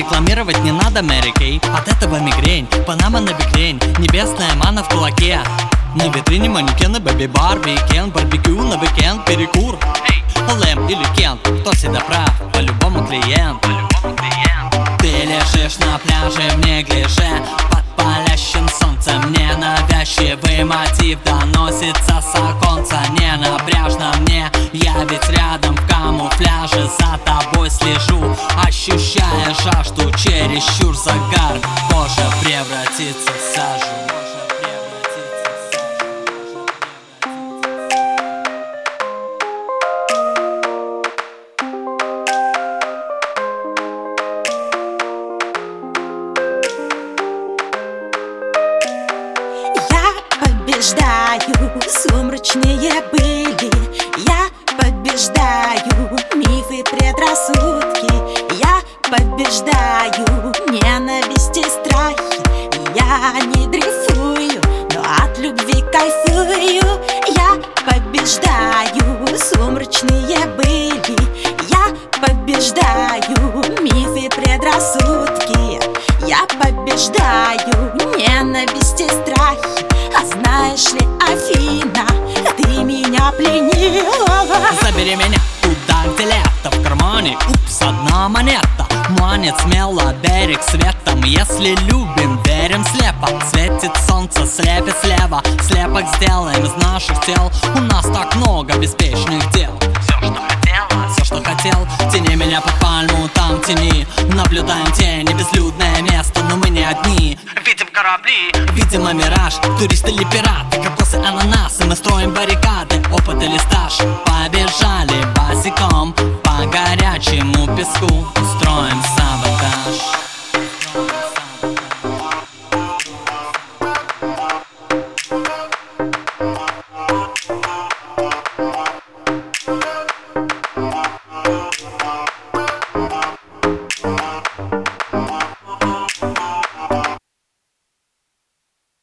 рекламировать не надо Мэри Кей. От этого мигрень, Панама на бикрень, небесная мана в кулаке. На витрине манекены Бэби Барби, Кен, барбекю на уикенд, перекур. Лэм или Кен, кто всегда прав, по-любому клиент. Ты лежишь на пляже в неглиже, под палящим солнцем. Ненавязчивый мотив доносится с оконца. Не напряжно мне, я ведь рядом в камуфляже. За тобой слежу, ощущая жажду. Чересчур загар, кожа превратится в сажу. Побеждаю, сумрачные были. Я побеждаю мифы, предрассудки. Я побеждаю ненависть и страхи. Я не дрейфую, но от любви кайфую. Я побеждаю, сумрачные были. Я побеждаю мифы, предрассудки. Я побеждаю ненависть и страхи. А знаешь ли, Афина, ты меня пленила. Забери меня туда, где лето, в кармане, упс, одна монета. Манит смело берег светом, если любим, верим слепо. Светит солнце, слепит слева, слепок сделаем из наших тел. У нас так много беспечных дел. Все, что хотел, тяни меня под пальму, там в тени. Наблюдаем тени, безлюдное место, но мы не одни. Видим корабли, видимо мираж, турист или пират, кокосы, ананасы. Мы строим баррикады, опыт или стаж. Побежали босиком по горячему песку, строим саботаж.